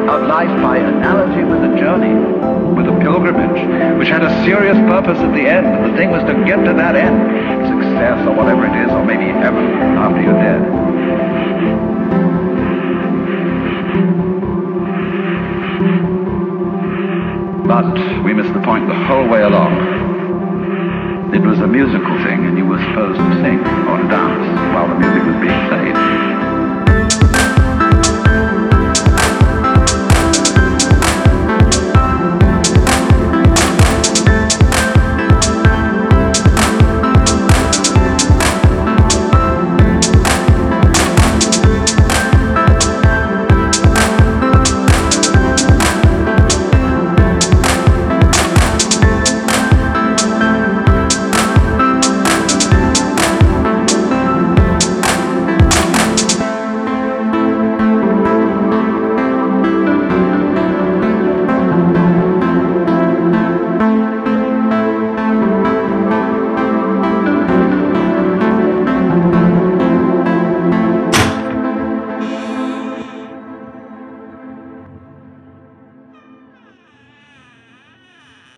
of life by analogy with a journey, with a pilgrimage, which had a serious purpose at the end. The thing was to get to that end, success or whatever it is, or maybe heaven after you're dead. But we missed the point the whole way along. It was a musical thing, and you were supposed to sing or to dance while the music was being played.